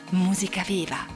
Musica Viva.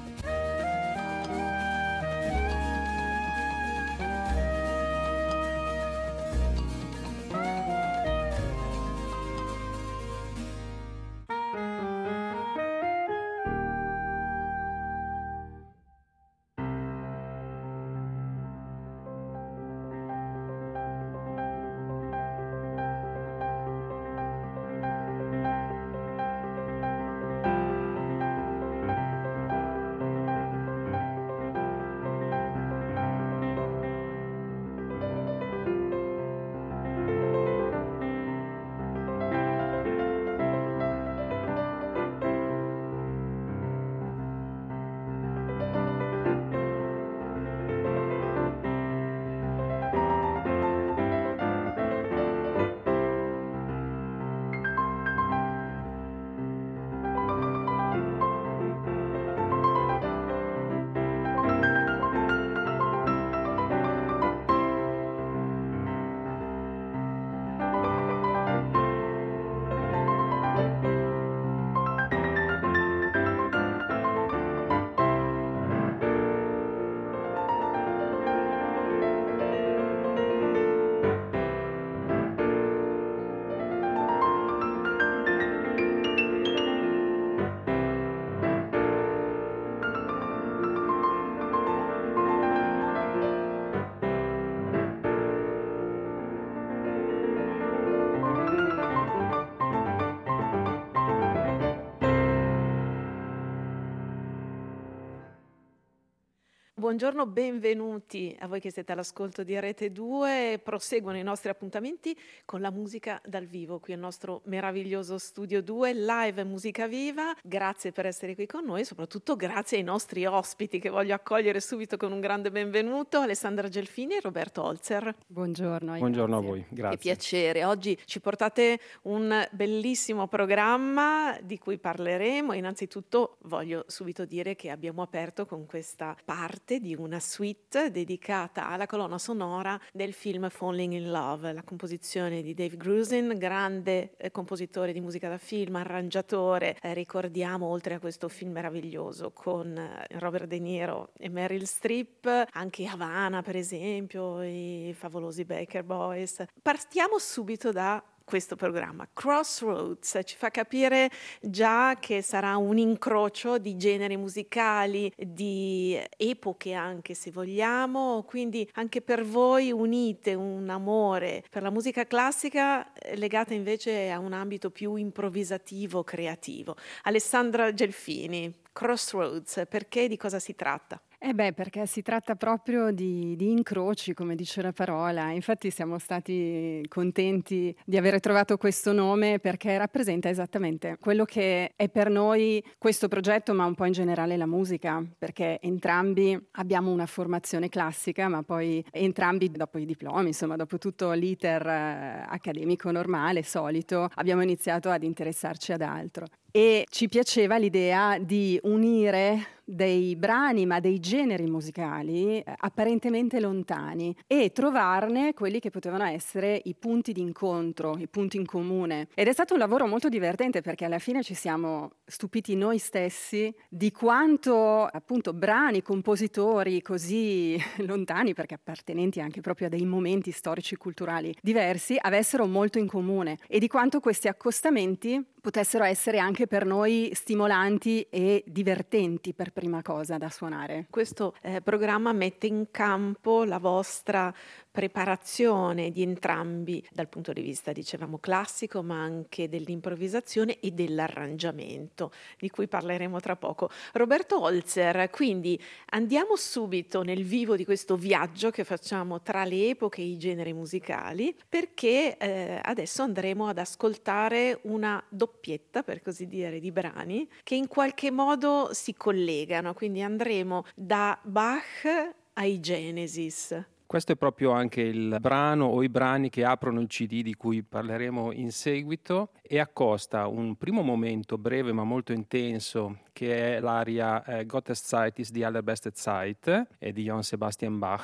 Buongiorno, benvenuti a voi che siete all'ascolto di Rete 2. Proseguono i nostri appuntamenti con la musica dal vivo qui al nostro meraviglioso Studio 2, live Musica Viva. Grazie per essere qui con noi e soprattutto grazie ai nostri ospiti che voglio accogliere subito con un grande benvenuto, Alessandra Gelfini e Roberto Holzer. Buongiorno. Buongiorno a voi, grazie. Che piacere. Oggi ci portate un bellissimo programma di cui parleremo. Innanzitutto voglio subito dire che abbiamo aperto con questa parte di una suite dedicata alla colonna sonora del film Falling in Love, la composizione di Dave Grusin, grande compositore di musica da film, arrangiatore. Ricordiamo, oltre a questo film meraviglioso con Robert De Niro e Meryl Streep, anche Havana per esempio, i favolosi Baker Boys. Partiamo subito da questo programma. Crossroads ci fa capire già che sarà un incrocio di generi musicali, di epoche anche se vogliamo, quindi anche per voi unite un amore per la musica classica legata invece a un ambito più improvvisativo, creativo. Alessandra Gelfini, Crossroads, perché, di cosa si tratta? Perché si tratta proprio di incroci, come dice la parola. Infatti siamo stati contenti di aver trovato questo nome perché rappresenta esattamente quello che è per noi questo progetto, ma un po' in generale la musica, perché entrambi abbiamo una formazione classica, ma poi entrambi dopo i diplomi, insomma dopo tutto l'iter accademico normale, solito, abbiamo iniziato ad interessarci ad altro. E ci piaceva l'idea di unire dei brani, ma dei generi musicali apparentemente lontani e trovarne quelli che potevano essere i punti di incontro, i punti in comune. Ed è stato un lavoro molto divertente perché alla fine ci siamo stupiti noi stessi di quanto appunto brani, compositori così lontani, perché appartenenti anche proprio a dei momenti storici culturali diversi, avessero molto in comune e di quanto questi accostamenti potessero essere anche per noi stimolanti e divertenti per prima cosa da suonare. Questo programma mette in campo la vostra preparazione di entrambi dal punto di vista, dicevamo, classico, ma anche dell'improvvisazione e dell'arrangiamento, di cui parleremo tra poco. Roberto Holzer, quindi andiamo subito nel vivo di questo viaggio che facciamo tra le epoche e i generi musicali, perché adesso andremo ad ascoltare una doppietta, per così dire, di brani che in qualche modo si collegano, quindi andremo da Bach ai Genesis. Questo è proprio anche il brano o i brani che aprono il CD di cui parleremo in seguito e accosta un primo momento breve ma molto intenso che è l'aria Gotteszeit ist die allerbeste Zeit di Johann Sebastian Bach,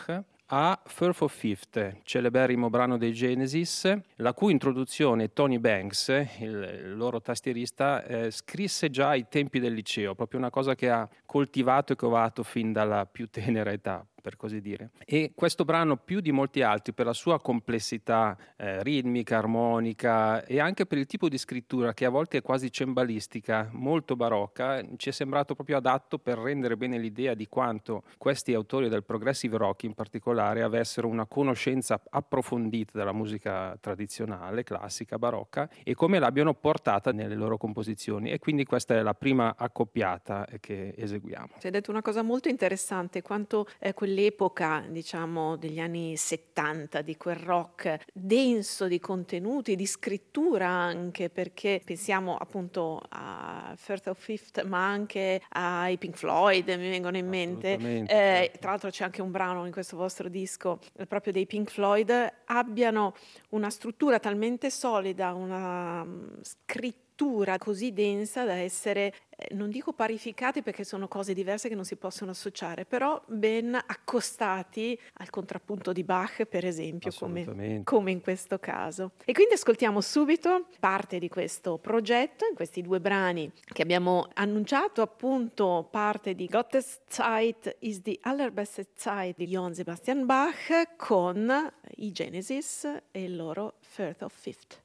a Firth of Fifth, celeberrimo brano dei Genesis, la cui introduzione Tony Banks, il loro tastierista, scrisse già ai tempi del liceo, proprio una cosa che ha coltivato e covato fin dalla più tenera età, per così dire. E questo brano, più di molti altri, per la sua complessità ritmica, armonica e anche per il tipo di scrittura che a volte è quasi cembalistica, molto barocca, ci è sembrato proprio adatto per rendere bene l'idea di quanto questi autori del progressive rock in particolare avessero una conoscenza approfondita della musica tradizionale, classica, barocca, e come l'abbiano portata nelle loro composizioni. E quindi questa è la prima accoppiata che eseguiamo. Ci hai detto una cosa molto interessante, quanto quell'epoca, diciamo, degli anni 70, di quel rock denso di contenuti, di scrittura anche, perché pensiamo appunto a Firth of Fifth, ma anche ai Pink Floyd, mi vengono in mente. Certo. Tra l'altro c'è anche un brano in questo vostro disco proprio dei Pink Floyd, abbiano una struttura talmente solida, una scrittura così densa da essere, non dico parificati perché sono cose diverse che non si possono associare, però ben accostati al contrappunto di Bach, per esempio, come in questo caso. E quindi ascoltiamo subito parte di questo progetto, in questi due brani che abbiamo annunciato, appunto parte di Gottes Zeit ist die allerbeste Zeit di Johann Sebastian Bach con i Genesis e il loro Firth of Fifth.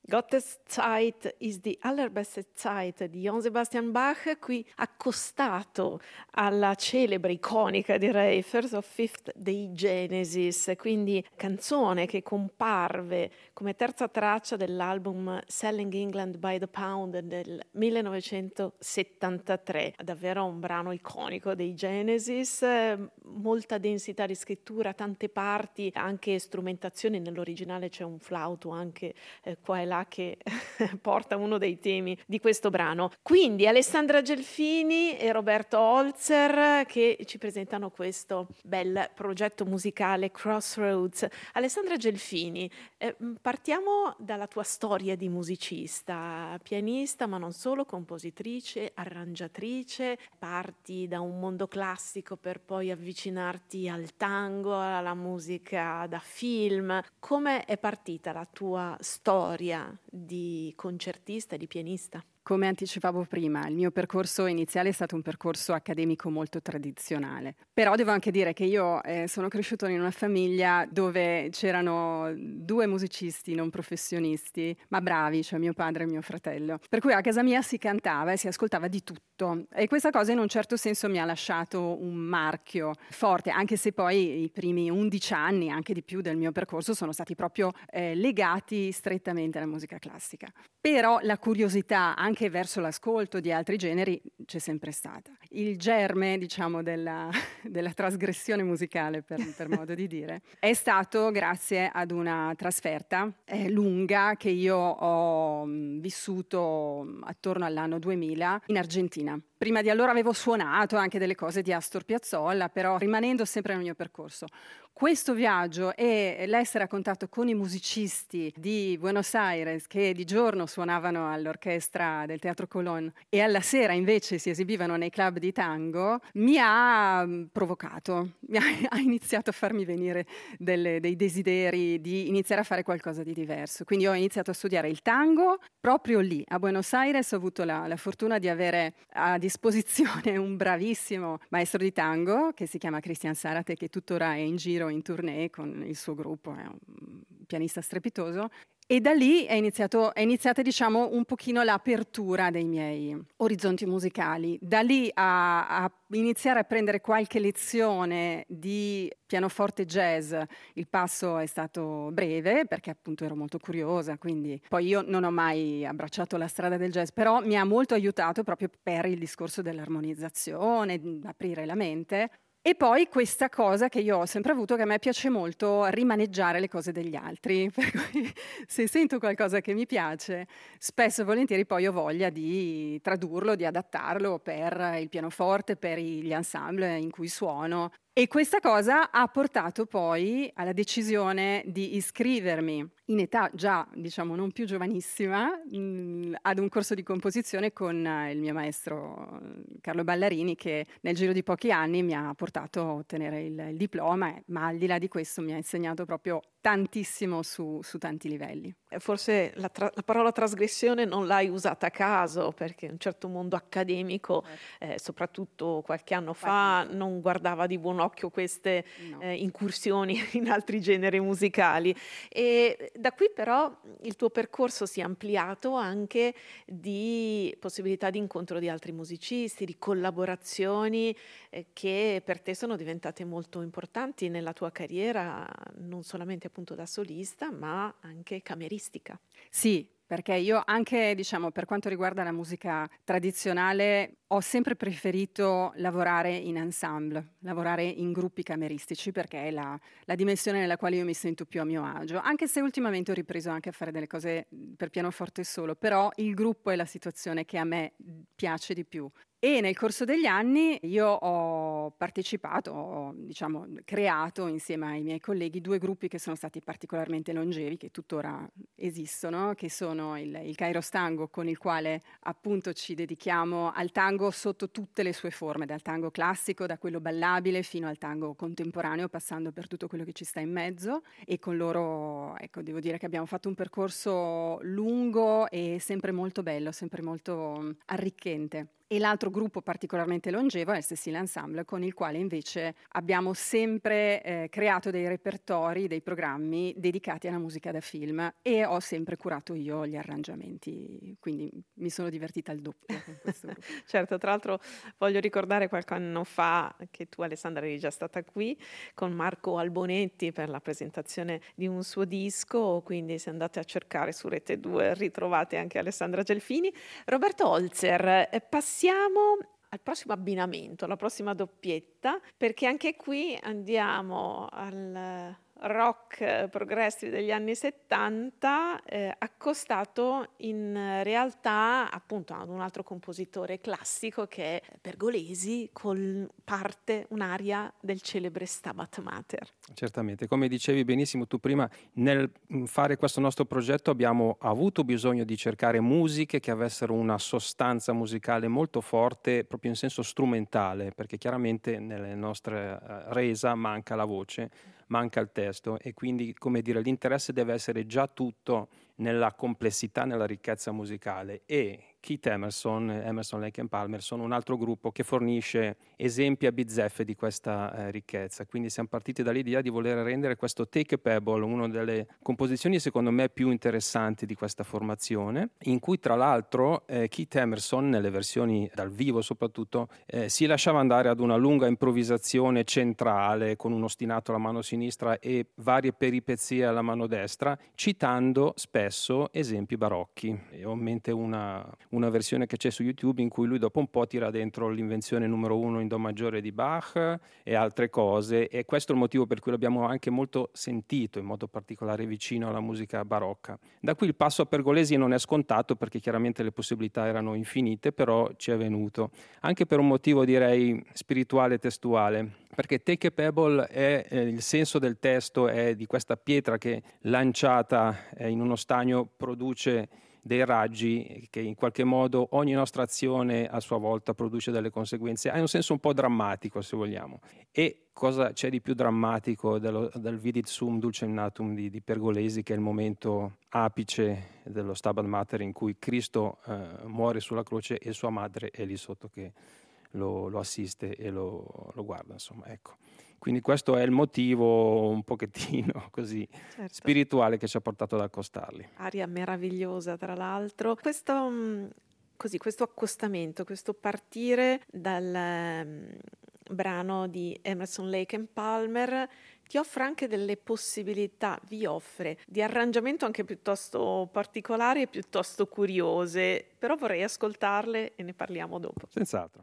Gottes Zeit ist die allerbeste Zeit di Johann Sebastian Bach, qui accostato alla celebre, iconica direi, First of Fifth dei Genesis, quindi canzone che comparve come terza traccia dell'album Selling England by the Pound del 1973. Davvero un brano iconico dei Genesis, molta densità di scrittura, tante parti, anche strumentazioni. Nell'originale c'è un flauto anche qua e là che porta uno dei temi di questo brano. Quindi Alessandra Gelfini e Roberto Holzer che ci presentano questo bel progetto musicale Crossroads. Alessandra Gelfini, partiamo dalla tua storia di musicista, pianista, ma non solo, compositrice, arrangiatrice. Parti da un mondo classico per poi avvicinarti al tango, alla musica da film. Come è partita la tua storia di concertista e di pianista? Come anticipavo prima, il mio percorso iniziale è stato un percorso accademico molto tradizionale, però devo anche dire che io sono cresciuto in una famiglia dove c'erano 2 musicisti non professionisti, ma bravi, cioè mio padre e mio fratello, per cui a casa mia si cantava e si ascoltava di tutto e questa cosa in un certo senso mi ha lasciato un marchio forte, anche se poi i primi 11 anni, anche di più del mio percorso, sono stati proprio legati strettamente alla musica classica. Però la curiosità anche verso l'ascolto di altri generi c'è sempre stata. Il germe, diciamo, della trasgressione musicale, per modo di dire, è stato grazie ad una trasferta lunga che io ho vissuto attorno all'anno 2000 in Argentina. Prima di allora avevo suonato anche delle cose di Astor Piazzolla, però rimanendo sempre nel mio percorso. Questo viaggio e l'essere a contatto con i musicisti di Buenos Aires che di giorno suonavano all'orchestra del Teatro Colón e alla sera invece si esibivano nei club di tango mi ha provocato, ha iniziato a farmi venire dei desideri di iniziare a fare qualcosa di diverso. Quindi ho iniziato a studiare il tango proprio lì, a Buenos Aires. Ho avuto la fortuna di avere a disposizione un bravissimo maestro di tango che si chiama Cristian Zárate, che tuttora è in giro in tournée con il suo gruppo, è un pianista strepitoso. E da lì è iniziata diciamo un pochino l'apertura dei miei orizzonti musicali. Da lì a iniziare a prendere qualche lezione di pianoforte jazz, il passo è stato breve perché appunto ero molto curiosa, quindi poi io non ho mai abbracciato la strada del jazz, però mi ha molto aiutato proprio per il discorso dell'armonizzazione, aprire la mente. E poi questa cosa che io ho sempre avuto, che a me piace molto rimaneggiare le cose degli altri, per cui se sento qualcosa che mi piace, spesso e volentieri poi ho voglia di tradurlo, di adattarlo per il pianoforte, per gli ensemble in cui suono. E questa cosa ha portato poi alla decisione di iscrivermi in età già, diciamo, non più giovanissima, ad un corso di composizione con il mio maestro Carlo Ballarini, che nel giro di pochi anni mi ha portato a ottenere il diploma, ma al di là di questo mi ha insegnato proprio tantissimo su tanti livelli. Forse la parola trasgressione non l'hai usata a caso, perché un certo mondo accademico, soprattutto qualche anno fa, non guardava di buon occhio queste incursioni in altri generi musicali. E da qui però il tuo percorso si è ampliato anche di possibilità di incontro di altri musicisti, di collaborazioni che per te sono diventate molto importanti nella tua carriera, non solamente appunto da solista, ma anche cameristica. Sì, perché io anche, diciamo, per quanto riguarda la musica tradizionale, ho sempre preferito lavorare in ensemble, lavorare in gruppi cameristici, perché è la dimensione nella quale io mi sento più a mio agio, anche se ultimamente ho ripreso anche a fare delle cose per pianoforte solo, però il gruppo è la situazione che a me piace di più. E nel corso degli anni io ho partecipato, ho diciamo, creato insieme ai miei colleghi 2 gruppi che sono stati particolarmente longevi, che tuttora esistono, che sono il Kairos Tango, con il quale appunto ci dedichiamo al tango sotto tutte le sue forme, dal tango classico, da quello ballabile, fino al tango contemporaneo, passando per tutto quello che ci sta in mezzo. E con loro, ecco, devo dire che abbiamo fatto un percorso lungo e sempre molto bello, sempre molto arricchente. E l'altro gruppo particolarmente longevo è il Cecilia Ensemble, con il quale invece abbiamo sempre creato dei repertori, dei programmi dedicati alla musica da film, e ho sempre curato io gli arrangiamenti, quindi mi sono divertita al doppio con questo gruppo. Certo, tra l'altro voglio ricordare qualche anno fa che tu, Alessandra, eri già stata qui con Marco Albonetti per la presentazione di un suo disco, quindi se andate a cercare su Rete 2 ritrovate anche Alessandra Gelfini. Roberto Holzer, passiamo al prossimo abbinamento, alla prossima doppietta, perché anche qui andiamo al rock progressive degli anni 70, accostato in realtà appunto ad un altro compositore classico che è Pergolesi, con parte un'aria del celebre Stabat Mater. Certamente, come dicevi benissimo tu prima, nel fare questo nostro progetto abbiamo avuto bisogno di cercare musiche che avessero una sostanza musicale molto forte, proprio in senso strumentale, perché chiaramente nelle nostre resa manca la voce, manca il testo, e quindi, come dire, l'interesse deve essere già tutto nella complessità, nella ricchezza musicale. E Keith Emerson, Emerson, Lake and Palmer sono un altro gruppo che fornisce esempi a bizzeffe di questa ricchezza. Quindi siamo partiti dall'idea di voler rendere questo Take a Pebble una delle composizioni secondo me più interessanti di questa formazione, in cui tra l'altro Keith Emerson, nelle versioni dal vivo soprattutto, si lasciava andare ad una lunga improvvisazione centrale con un ostinato alla mano sinistra e varie peripezie alla mano destra, citando spesso esempi barocchi. E ho in mente una versione che c'è su YouTube in cui lui dopo un po' tira dentro l'invenzione numero 1 in Do maggiore di Bach e altre cose, e questo è il motivo per cui l'abbiamo anche molto sentito, in modo particolare vicino alla musica barocca. Da qui il passo a Pergolesi non è scontato, perché chiaramente le possibilità erano infinite, però ci è venuto, anche per un motivo direi spirituale e testuale, perché Take a Pebble è il senso del testo è di questa pietra che lanciata in uno stagno produce dei raggi, che in qualche modo ogni nostra azione a sua volta produce delle conseguenze. Ha un senso un po' drammatico, se vogliamo. E cosa c'è di più drammatico del Vidit Sum Dulcem Natum di Pergolesi, che è il momento apice dello Stabat Mater, in cui Cristo muore sulla croce e sua madre è lì sotto che lo assiste e lo guarda, insomma, ecco. Quindi questo è il motivo un pochettino così spirituale che ci ha portato ad accostarli. Aria meravigliosa, tra l'altro. Questo accostamento, questo partire dal brano di Emerson, Lake and Palmer ti offre anche delle possibilità, vi offre, di arrangiamento anche piuttosto particolari e piuttosto curiose, però vorrei ascoltarle e ne parliamo dopo. Senz'altro.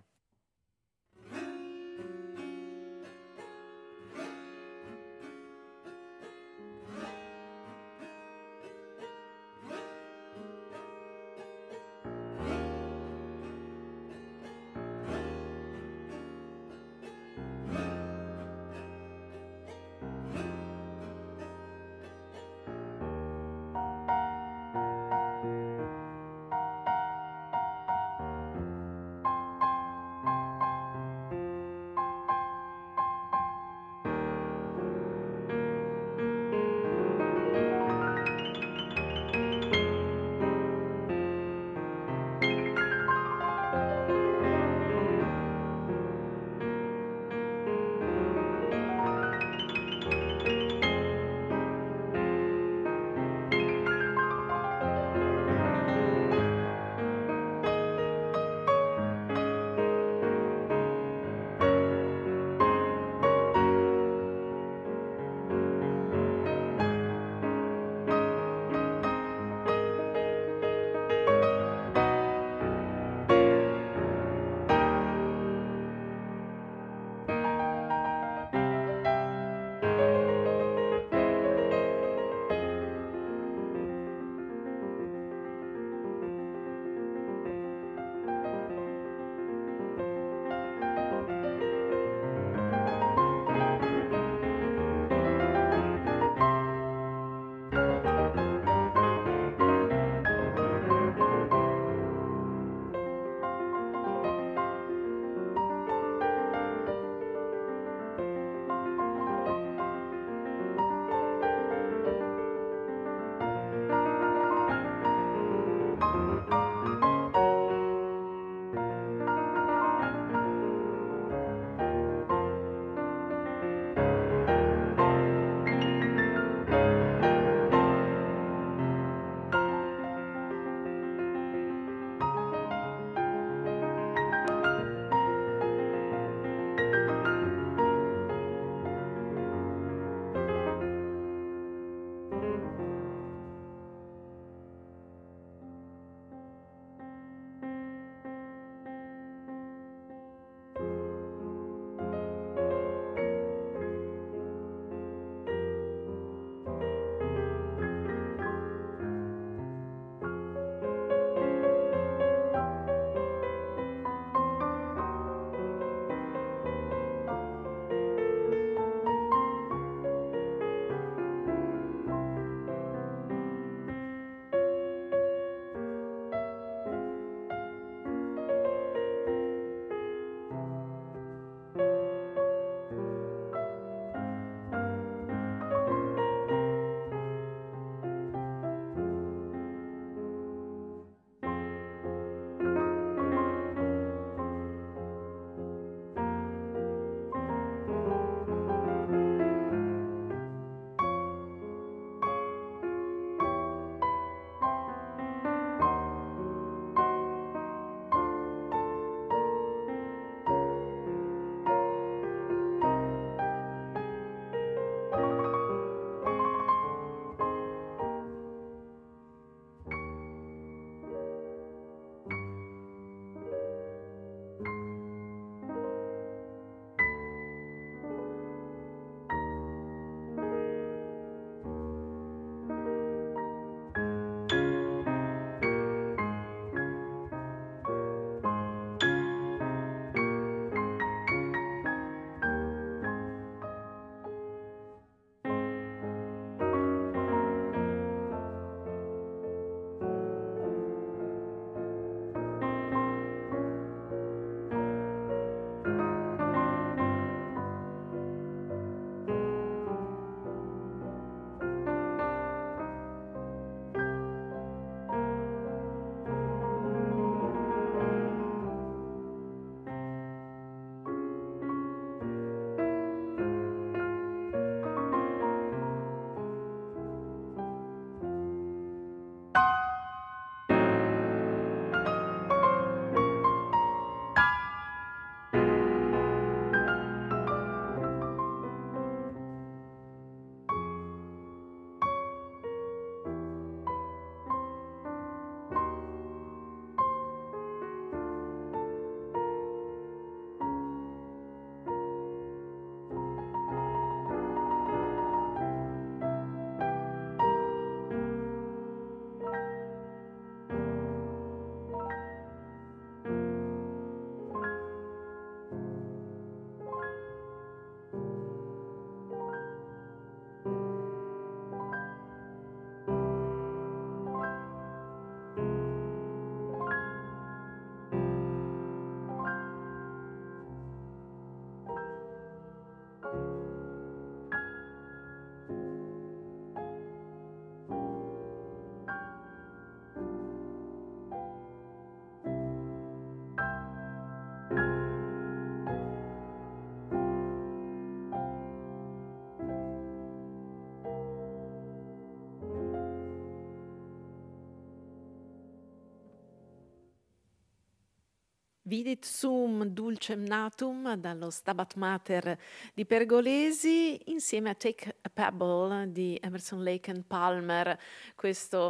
Vidit sum dulcem natum dallo Stabat Mater di Pergolesi insieme a Take a Pebble di Emerson, Lake and Palmer, questo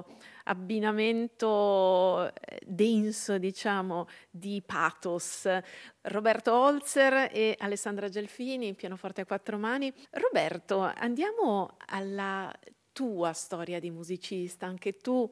abbinamento denso, diciamo, di pathos. Roberto Holzer e Alessandra Gelfini, pianoforte a quattro mani. Roberto, andiamo alla tua storia di musicista. Anche tu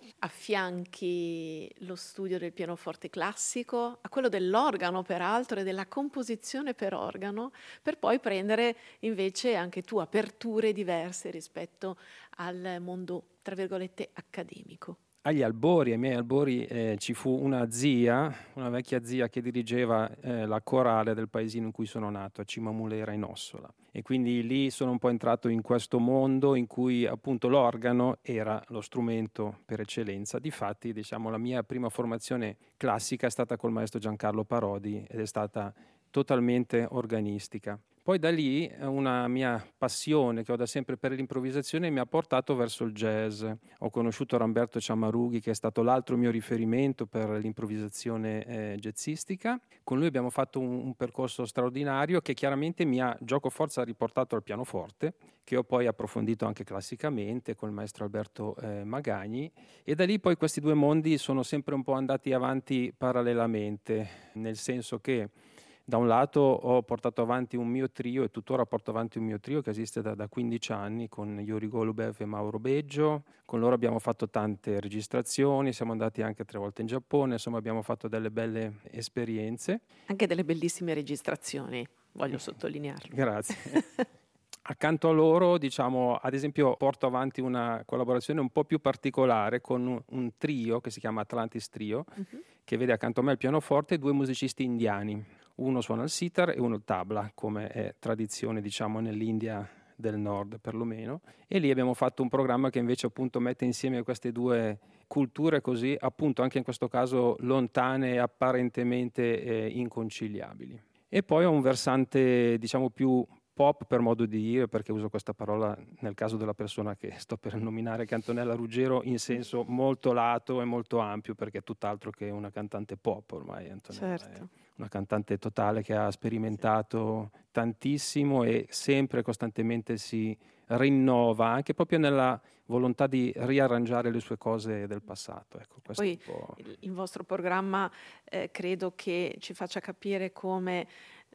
affianchi lo studio del pianoforte classico a quello dell'organo, peraltro, e della composizione per organo, per poi prendere invece anche tu aperture diverse rispetto al mondo, tra virgolette, accademico. Ai miei albori, ci fu una vecchia zia che dirigeva la corale del paesino in cui sono nato, a Cimamulera in Ossola. E quindi lì sono un po' entrato in questo mondo in cui appunto l'organo era lo strumento per eccellenza. Difatti, diciamo, la mia prima formazione classica è stata col maestro Giancarlo Parodi ed è stata totalmente organistica. Poi da lì una mia passione che ho da sempre per l'improvvisazione mi ha portato verso il jazz. Ho conosciuto Ramberto Ciammarughi, che è stato l'altro mio riferimento per l'improvvisazione jazzistica. Con lui abbiamo fatto un percorso straordinario che chiaramente mi ha giocoforza riportato al pianoforte, che ho poi approfondito anche classicamente con il maestro Alberto Magagni, e da lì poi questi due mondi sono sempre un po' andati avanti parallelamente, nel senso che da un lato ho portato avanti un mio trio e tuttora porto avanti un mio trio che esiste da 15 anni con Yuri Golubev e Mauro Beggio. Con loro abbiamo fatto tante registrazioni, siamo andati anche 3 volte in Giappone, insomma abbiamo fatto delle belle esperienze. Anche delle bellissime registrazioni, voglio sottolinearlo. Grazie. Accanto a loro, diciamo, ad esempio, porto avanti una collaborazione un po' più particolare con un trio che si chiama Atlantis Trio, che vede accanto a me il pianoforte 2 musicisti indiani. Uno suona il sitar e uno il tabla, come è tradizione, diciamo, nell'India del nord perlomeno. E lì abbiamo fatto un programma che invece appunto mette insieme queste due culture così, appunto anche in questo caso lontane e apparentemente inconciliabili. E poi ho un versante, diciamo, più pop per modo di dire, perché uso questa parola nel caso della persona che sto per nominare, che è Antonella Ruggero, in senso molto lato e molto ampio, perché è tutt'altro che una cantante pop ormai. Antonella è una cantante totale che ha sperimentato tantissimo e sempre costantemente si rinnova, anche proprio nella volontà di riarrangiare le sue cose del passato. Ecco, poi il vostro programma credo che ci faccia capire come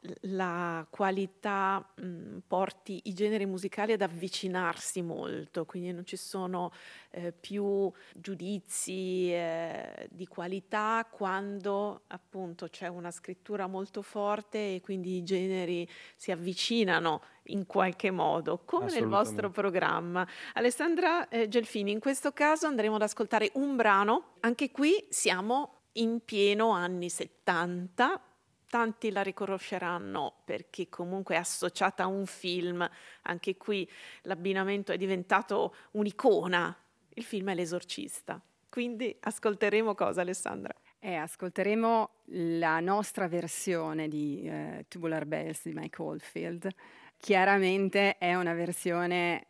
la qualità porti i generi musicali ad avvicinarsi molto, quindi non ci sono più giudizi di qualità quando appunto c'è una scrittura molto forte e quindi i generi si avvicinano in qualche modo, come nel vostro programma. Alessandra Gelfini, in questo caso andremo ad ascoltare un brano, anche qui siamo in pieno anni 70, tanti la riconosceranno perché comunque è associata a un film, anche qui l'abbinamento è diventato un'icona, il film è L'Esorcista. Quindi ascolteremo cosa, Alessandra? Ascolteremo la nostra versione di Tubular Bells di Mike Oldfield. Chiaramente è una versione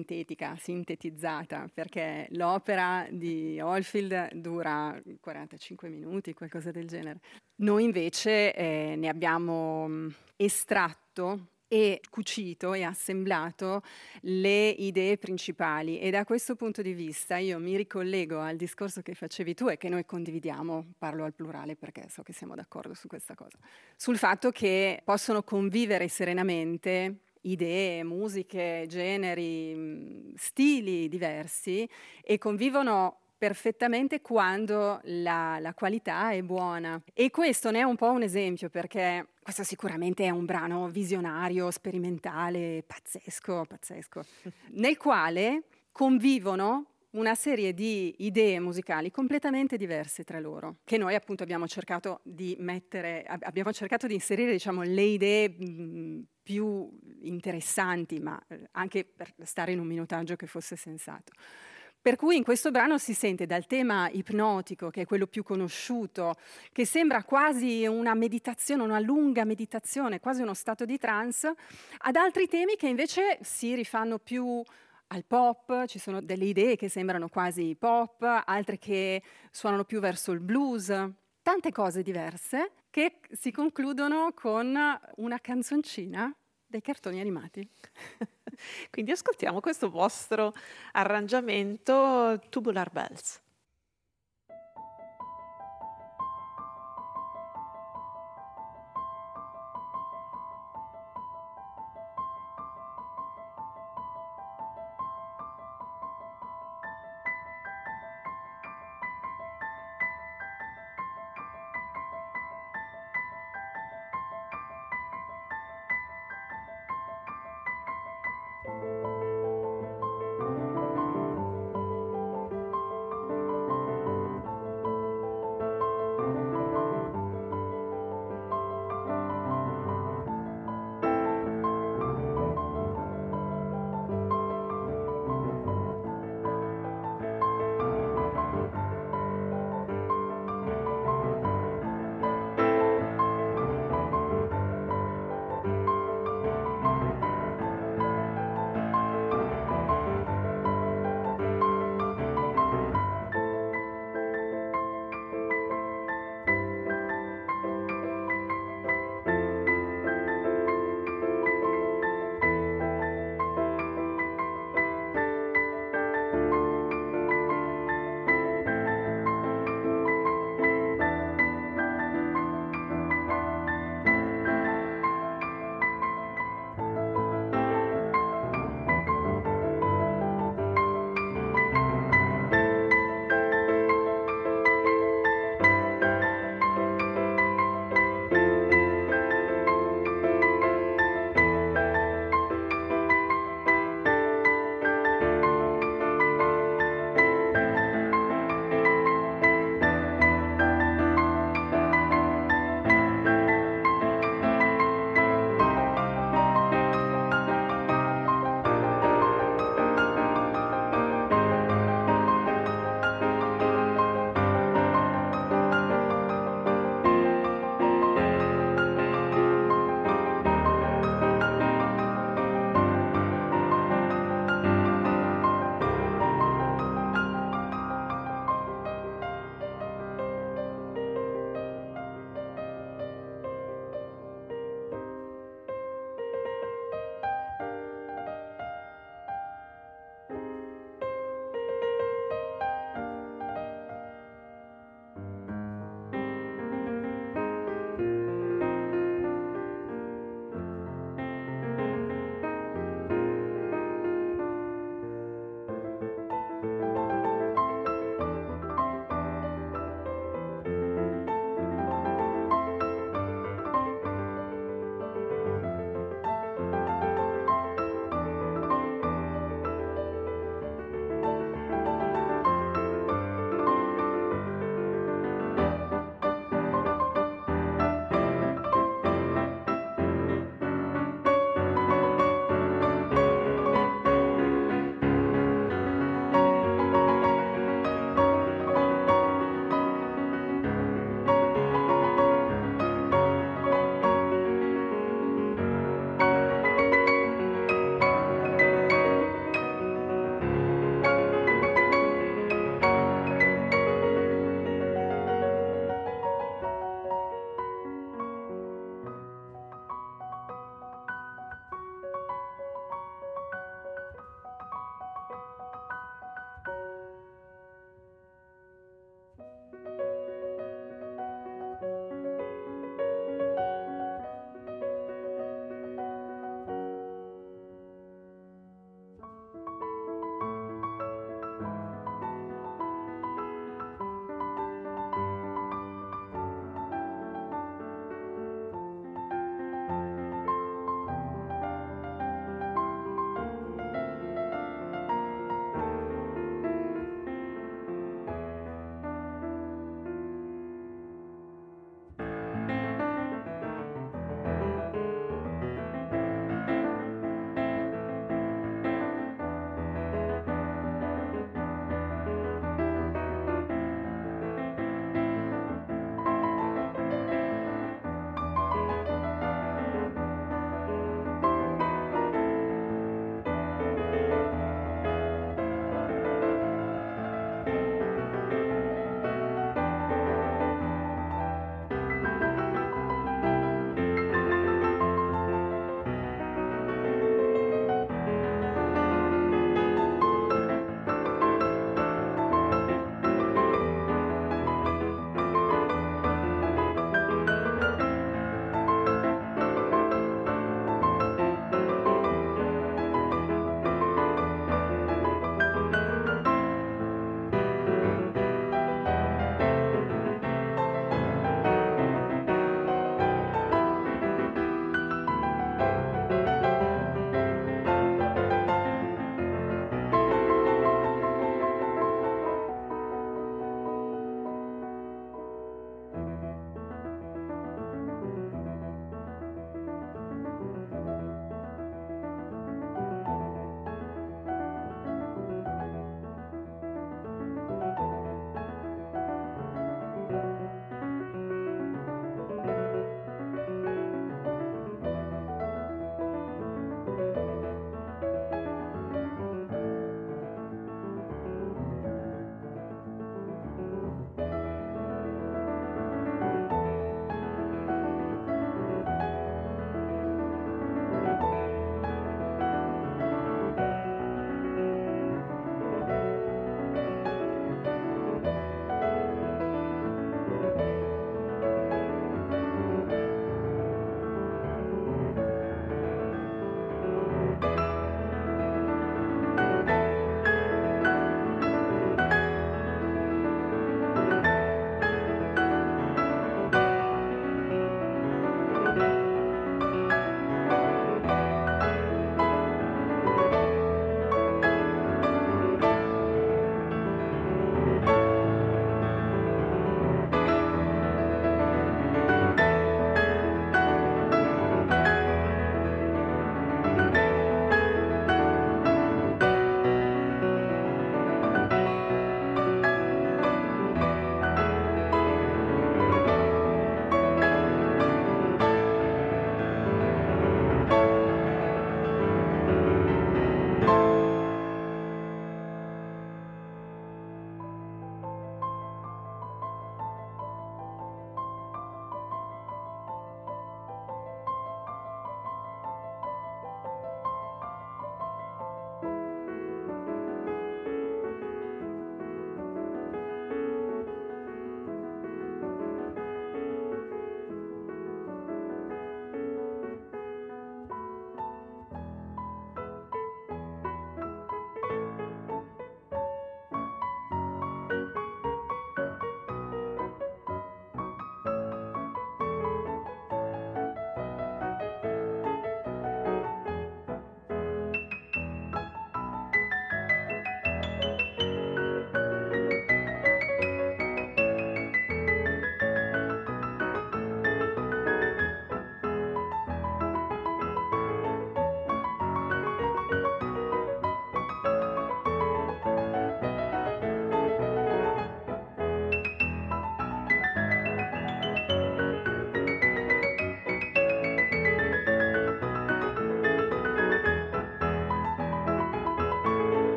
sintetizzata, perché l'opera di Oldfield dura 45 minuti, qualcosa del genere. Noi invece ne abbiamo estratto e cucito e assemblato le idee principali, e da questo punto di vista io mi ricollego al discorso che facevi tu e che noi condividiamo, parlo al plurale perché so che siamo d'accordo su questa cosa, sul fatto che possono convivere serenamente idee, musiche, generi, stili diversi, e convivono perfettamente quando la qualità è buona. E questo ne è un po' un esempio, perché questo sicuramente è un brano visionario, sperimentale, pazzesco, nel quale convivono una serie di idee musicali completamente diverse tra loro, che noi appunto abbiamo cercato di inserire, diciamo, le idee più interessanti, ma anche per stare in un minutaggio che fosse sensato. Per cui in questo brano si sente dal tema ipnotico, che è quello più conosciuto, che sembra quasi una meditazione, una lunga meditazione, quasi uno stato di trance, ad altri temi che invece si rifanno più al pop. Ci sono delle idee che sembrano quasi pop, altre che suonano più verso il blues. tante cose diverse che si concludono con una canzoncina dei cartoni animati. Quindi ascoltiamo questo vostro arrangiamento Tubular Bells.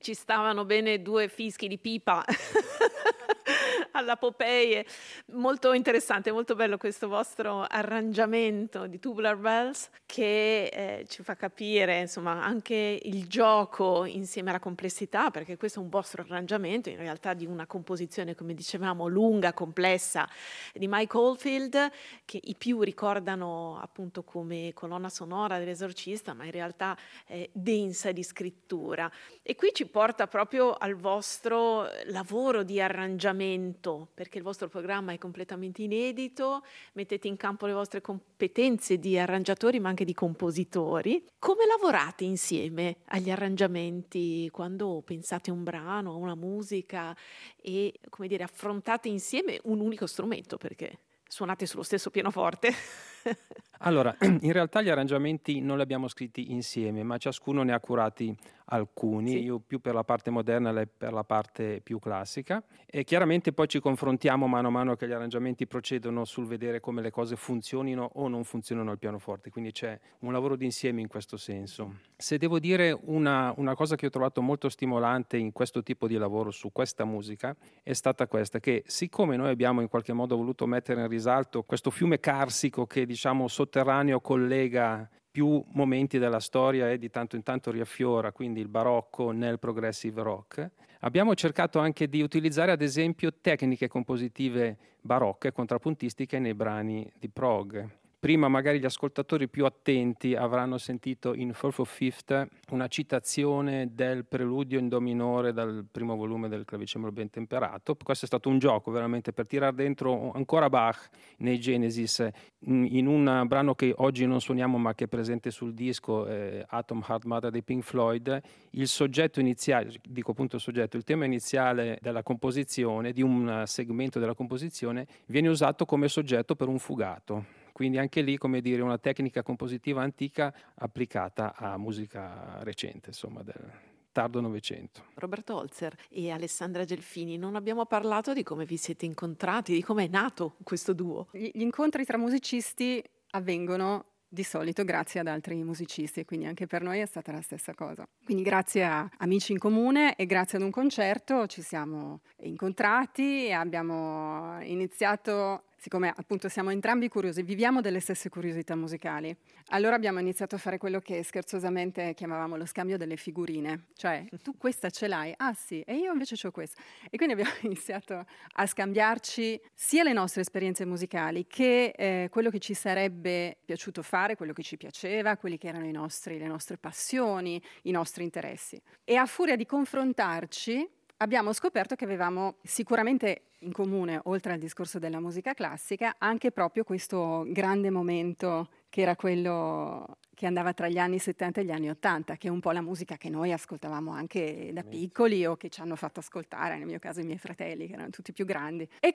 ci stavano bene 2 fischi di pipa alla Popeye. Molto interessante, molto bello questo vostro arrangiamento di Tubular Bells che ci fa capire insomma anche il gioco insieme alla complessità, perché questo è un vostro arrangiamento in realtà di una composizione, come dicevamo, lunga, complessa di Mike Oldfield, che i più ricordano appunto come colonna sonora dell'Esorcista, ma in realtà è densa di scrittura. E qui ci porta proprio al vostro lavoro di arrangiamento, perché il vostro programma è completamente inedito, mettete in campo le vostre competenze di arrangiatori ma anche di compositori. Come lavorate insieme agli arrangiamenti quando pensate un brano, una musica e, come dire, affrontate insieme un unico strumento, perché suonate sullo stesso pianoforte? Allora, in realtà gli arrangiamenti non li abbiamo scritti insieme, ma ciascuno ne ha curati alcuni, Sì. io più per la parte moderna, lei per la parte più classica, e chiaramente poi ci confrontiamo mano a mano che gli arrangiamenti procedono sul vedere come le cose funzionino o non funzionano al pianoforte, quindi c'è un lavoro d'insieme in questo senso. Se devo dire una cosa che ho trovato molto stimolante in questo tipo di lavoro su questa musica è stata questa, che siccome noi abbiamo in qualche modo voluto mettere in risalto questo fiume carsico che diciamo sotterraneo collega più momenti della storia e di tanto in tanto riaffiora, quindi il barocco nel progressive rock, abbiamo cercato anche di utilizzare ad esempio tecniche compositive barocche, contrappuntistiche nei brani di prog. Prima magari gli ascoltatori più attenti avranno sentito in Fourth of Fifth una citazione del preludio in do minore dal primo volume del Clavicembalo ben temperato. Questo è stato un gioco veramente per tirare dentro ancora Bach nei Genesis in un brano che oggi non suoniamo ma che è presente sul disco Atom Heart Mother dei Pink Floyd. Il soggetto iniziale, dico appunto il soggetto, il tema iniziale della composizione, di un segmento della composizione, viene usato come soggetto per un fugato. Quindi anche lì, come dire, una tecnica compositiva antica applicata a musica recente, insomma, del tardo Novecento. Roberto Holzer e Alessandra Gelfini, non abbiamo parlato di come vi siete incontrati, di come è nato questo duo. Gli incontri tra musicisti avvengono di solito grazie ad altri musicisti, quindi anche per noi è stata la stessa cosa. Quindi grazie a amici in comune e grazie ad un concerto ci siamo incontrati e abbiamo iniziato, siccome appunto siamo entrambi curiosi, viviamo delle stesse curiosità musicali, allora abbiamo iniziato a fare quello che scherzosamente chiamavamo lo scambio delle figurine, cioè tu questa ce l'hai, ah sì, e io invece c'ho questa. E quindi abbiamo iniziato a scambiarci sia le nostre esperienze musicali che quello che ci sarebbe piaciuto fare, quello che ci piaceva, quelli che erano le nostre passioni, i nostri interessi. E a furia di confrontarci abbiamo scoperto che avevamo sicuramente in comune, oltre al discorso della musica classica, anche proprio questo grande momento che era quello che andava tra gli anni 70 e gli anni 80, che è un po' la musica che noi ascoltavamo anche da piccoli o che ci hanno fatto ascoltare, nel mio caso i miei fratelli, che erano tutti più grandi. E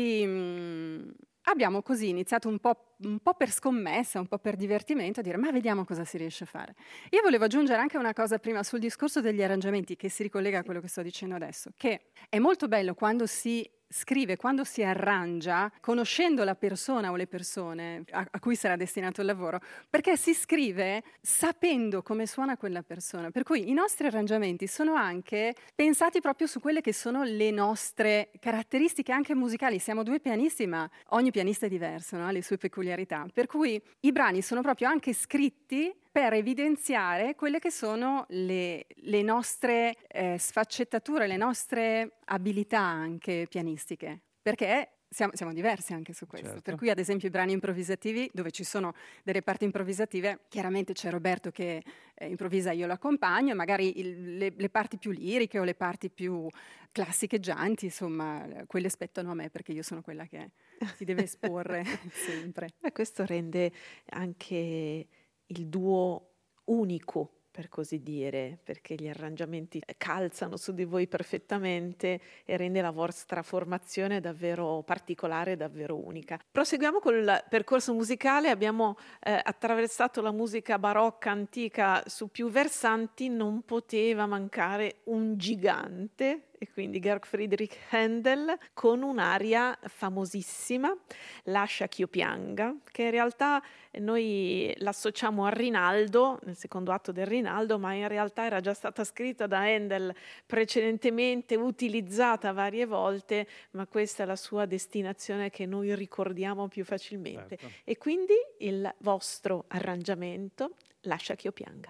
quindi abbiamo così iniziato un po' per scommessa, un po' per divertimento, a dire ma vediamo cosa si riesce a fare. Io volevo aggiungere anche una cosa prima sul discorso degli arrangiamenti, che si ricollega a quello che sto dicendo adesso, che è molto bello quando si scrive, quando si arrangia, conoscendo la persona o le persone a cui sarà destinato il lavoro, perché si scrive sapendo come suona quella persona. Per cui i nostri arrangiamenti sono anche pensati proprio su quelle che sono le nostre caratteristiche anche musicali. Siamo due pianisti, ma ogni pianista è diverso, no? Ha le sue peculiarità. Per cui i brani sono proprio anche scritti per evidenziare quelle che sono le nostre sfaccettature, le nostre abilità anche pianistiche, perché siamo diversi anche su questo. Certo. Per cui ad esempio i brani improvvisativi, dove ci sono delle parti improvvisative, chiaramente c'è Roberto che improvvisa, io lo accompagno, e magari le parti più liriche o le parti più classicheggianti, insomma, quelle spettano a me, perché io sono quella che si deve esporre sempre. E questo rende anche il duo unico, per così dire, perché gli arrangiamenti calzano su di voi perfettamente e rende la vostra formazione davvero particolare, davvero unica. Proseguiamo col percorso musicale, abbiamo attraversato la musica barocca antica su più versanti, non poteva mancare un gigante e quindi Georg Friedrich Händel, con un'aria famosissima, Lascia ch'io pianga, che in realtà noi l'associamo a Rinaldo, nel secondo atto del Rinaldo, ma in realtà era già stata scritta da Händel precedentemente, utilizzata varie volte, ma questa è la sua destinazione che noi ricordiamo più facilmente. Certo. E quindi il vostro arrangiamento, Lascia ch'io pianga.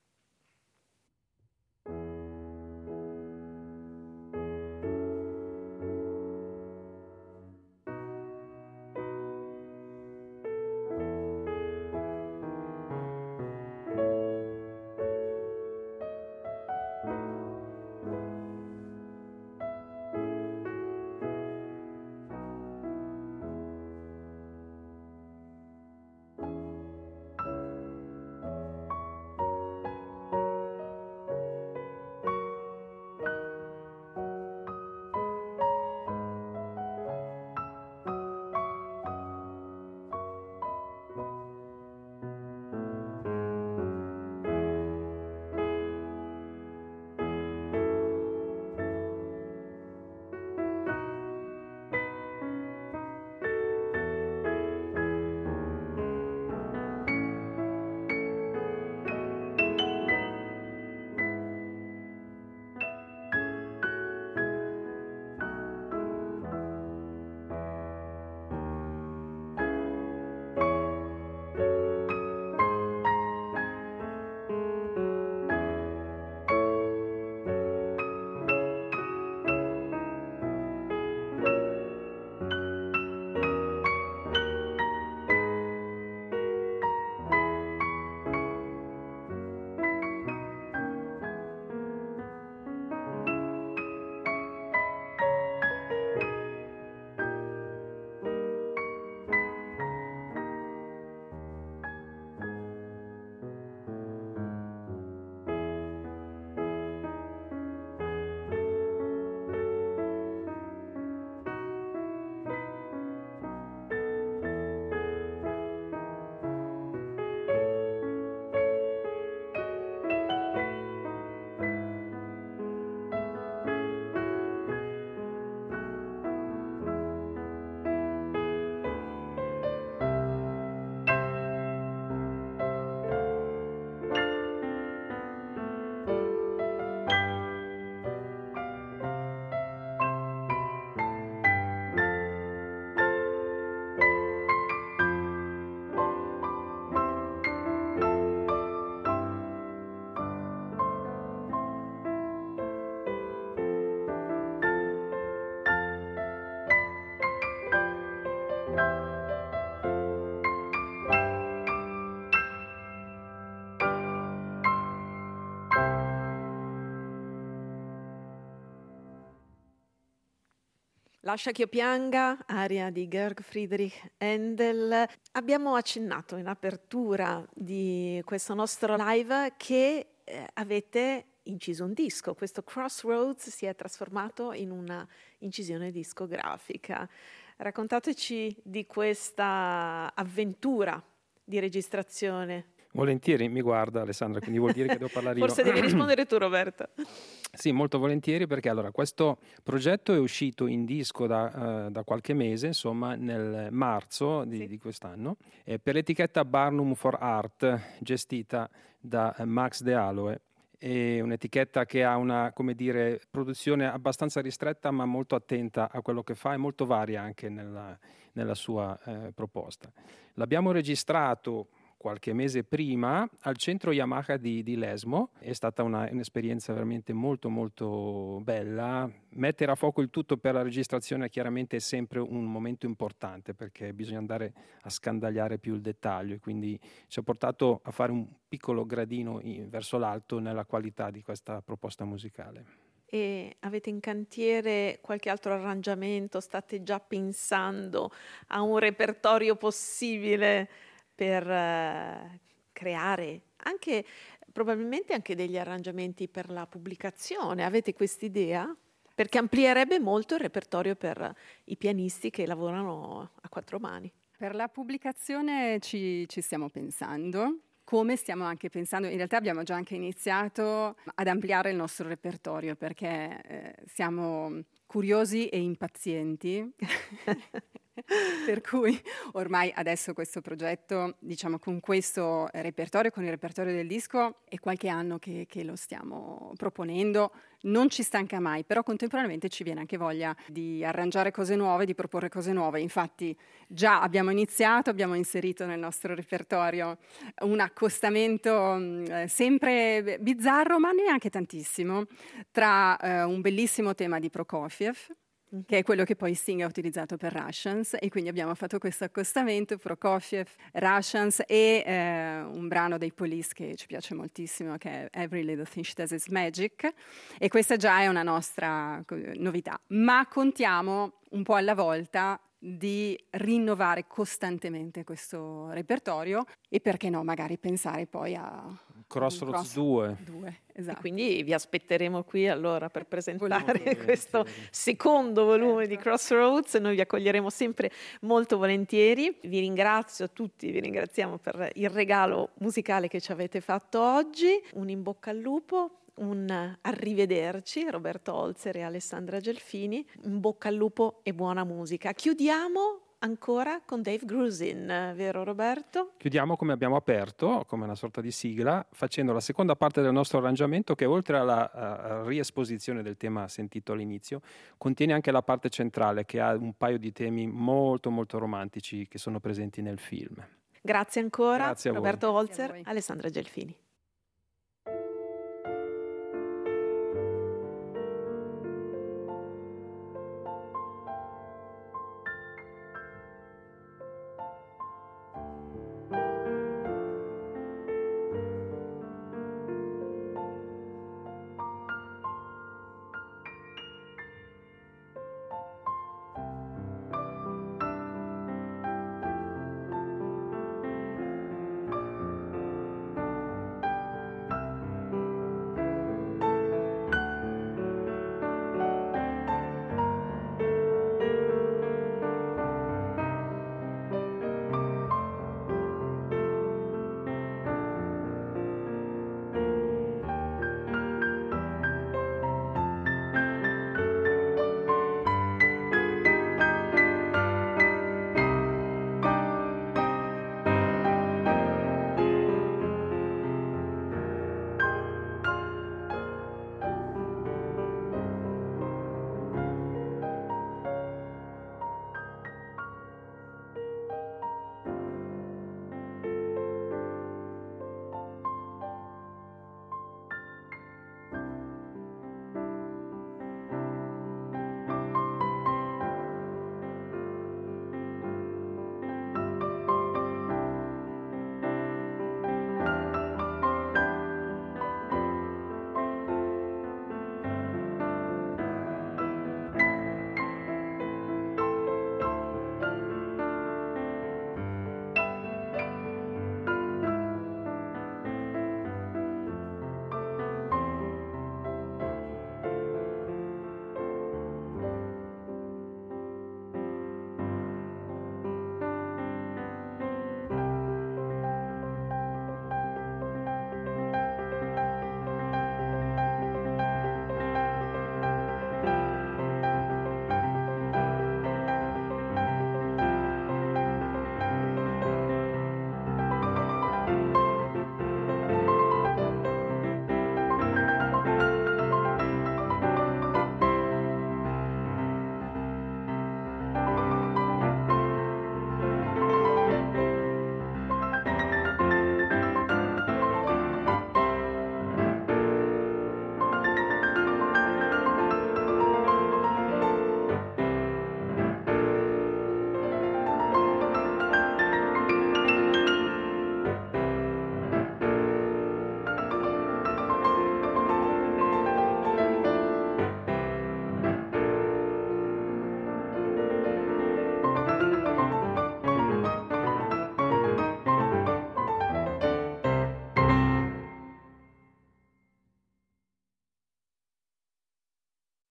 Lascia che io pianga, aria di Georg Friedrich Händel. Abbiamo accennato in apertura di questo nostro live che avete inciso un disco. Questo Crossroads si è trasformato in una incisione discografica. Raccontateci di questa avventura di registrazione. Volentieri, mi guarda Alessandra, quindi vuol dire che devo parlare io. Forse devi rispondere tu, Roberto. Sì, molto volentieri, perché allora questo progetto è uscito in disco da qualche mese, insomma nel marzo di quest'anno, per l'etichetta Barnum for Art, gestita da Max De Aloe. È un'etichetta che ha una, come dire, produzione abbastanza ristretta ma molto attenta a quello che fa e molto varia anche nella sua proposta. L'abbiamo registrato qualche mese prima al centro Yamaha di Lesmo. È stata un'esperienza veramente molto molto bella. Mettere a fuoco il tutto per la registrazione chiaramente è sempre un momento importante, perché bisogna andare a scandagliare più il dettaglio, e quindi ci ha portato a fare un piccolo gradino verso l'alto nella qualità di questa proposta musicale. E avete in cantiere qualche altro arrangiamento? State già pensando a un repertorio possibile per creare anche probabilmente anche degli arrangiamenti per la pubblicazione? Avete quest'idea? Perché amplierebbe molto il repertorio per i pianisti che lavorano a quattro mani. Per la pubblicazione ci stiamo pensando. come stiamo anche pensando, in realtà abbiamo già anche iniziato ad ampliare il nostro repertorio perché siamo curiosi e impazienti. Per cui ormai adesso questo progetto, diciamo con questo repertorio, con il repertorio del disco, è qualche anno che lo stiamo proponendo, non ci stanca mai, però contemporaneamente ci viene anche voglia di arrangiare cose nuove, di proporre cose nuove. Infatti già abbiamo iniziato, abbiamo inserito nel nostro repertorio un accostamento sempre bizzarro, ma neanche tantissimo, tra un bellissimo tema di Prokofiev, che è quello che poi Sting ha utilizzato per Russians, e quindi abbiamo fatto questo accostamento, Prokofiev, Russians e un brano dei Police che ci piace moltissimo, che è Every Little Thing She Does Is Magic, e questa già è una nostra novità, ma contiamo un po' alla volta di rinnovare costantemente questo repertorio e perché no, magari pensare poi a Crossroads 2. Esatto. E quindi vi aspetteremo qui allora per presentare questo secondo volume di Crossroads. Noi vi accoglieremo sempre molto volentieri. Vi ringrazio tutti, vi ringraziamo per il regalo musicale che ci avete fatto oggi. Un in bocca al lupo. Un arrivederci Roberto Holzer e Alessandra Gelfini, in bocca al lupo e buona musica. Chiudiamo ancora con Dave Grusin, vero Roberto? Chiudiamo come abbiamo aperto, come una sorta di sigla, facendo la seconda parte del nostro arrangiamento che oltre alla riesposizione del tema sentito all'inizio, contiene anche la parte centrale che ha un paio di temi molto molto romantici che sono presenti nel film. Grazie ancora Grazie a voi. Roberto Holzer, Alessandra Gelfini.